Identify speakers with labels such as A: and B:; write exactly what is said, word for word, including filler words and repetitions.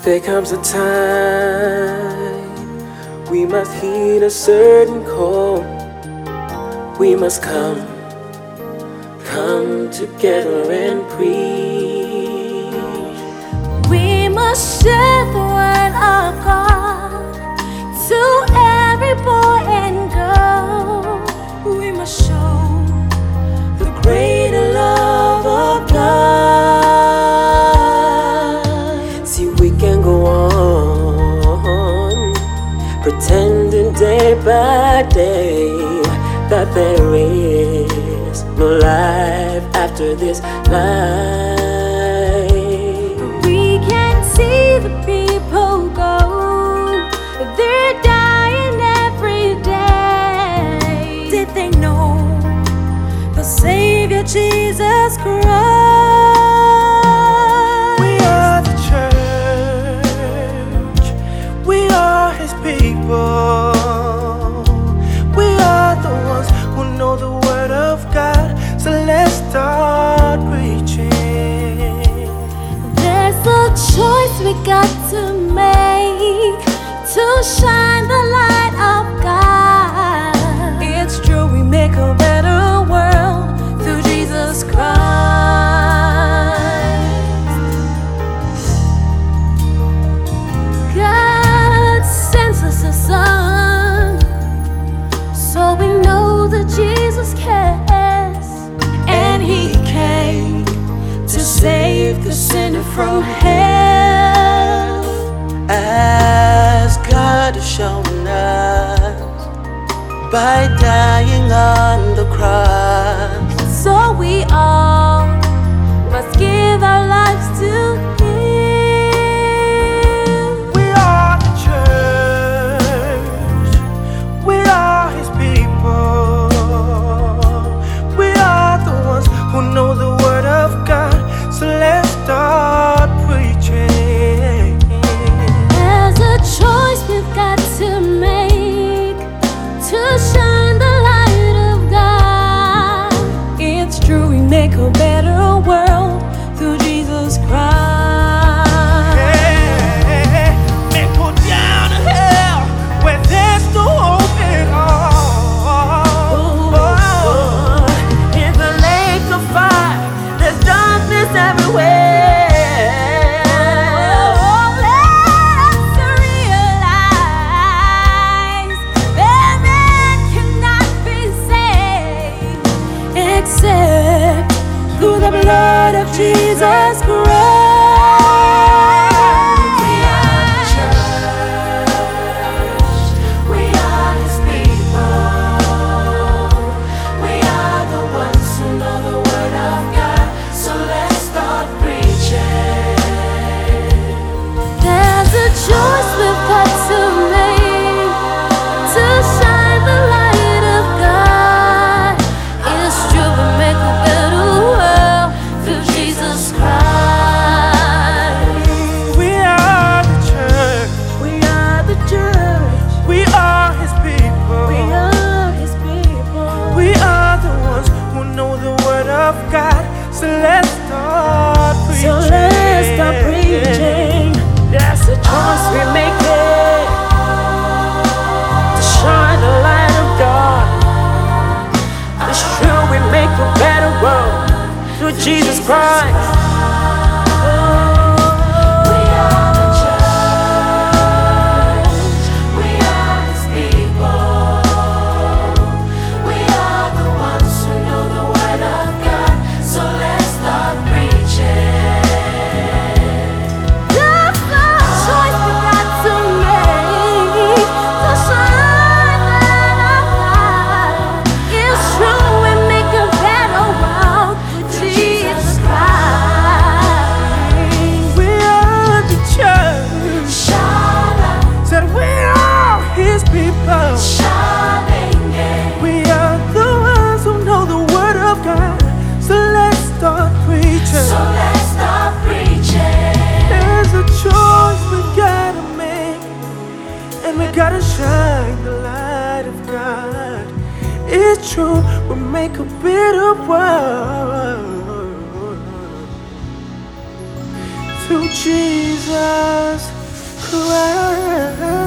A: There comes a time we must heed a certain call. We must come, come together and preach.
B: We must share the word of God to every boy and girl. We must show the greater love of God.
A: See, we can go on pretending day by day that there is no life after this life.
B: We can see the people go, they're dying every day. Did they know the Savior Jesus Christ?
C: We are the church, we are His people. We are the ones who know the word of God, so let's start preaching.
B: There's a choice we got to make to shine the light of God. It's true, we make a better world through Jesus Christ. God sends us a Son, so we know that Jesus cares, and He came to save the sinner from hell.
C: As God has shown us by dying on the cross,
B: So we all must give our lives to Him.
C: we are the church, we are His people. We are the ones who know the word of God, so let's start preaching.
B: There's a choice we've got to make to shine the light of God. It's true, we make a better world through Jesus Christ.
C: Hey, may go down to hell where there's no hope at all.
A: In the lake of fire, there's darkness everywhere.
B: Oh, let's realize that man cannot be saved except through the blood of Jesus Christ. We are the church, we are His people. We are the ones who know the word of God, so let's start preaching. There's a choice we've got to make to shine the light of God. It's true, we make a better world through Jesus Christ.
C: We are the church,
B: We are the church,
C: we are His people.
B: we are His people.
C: We are the ones who know the word of God, so let's start preaching.
A: So let's start preaching. That's the choice we make it to shine the light of God. It's true, we make a better world through Jesus Christ.
B: We are the church, we are His people. We are the ones who know the word of God, so let's start preaching. That's the choice we got to make to shine the light of God. It's true, we make a better world with Jesus Christ.
C: We are the church, said we are His people. We are the ones who know the word of God, so let's start preaching. There's a choice we gotta make, and we gotta shine the light of God. It's true, we make a better world to Jesus Christ.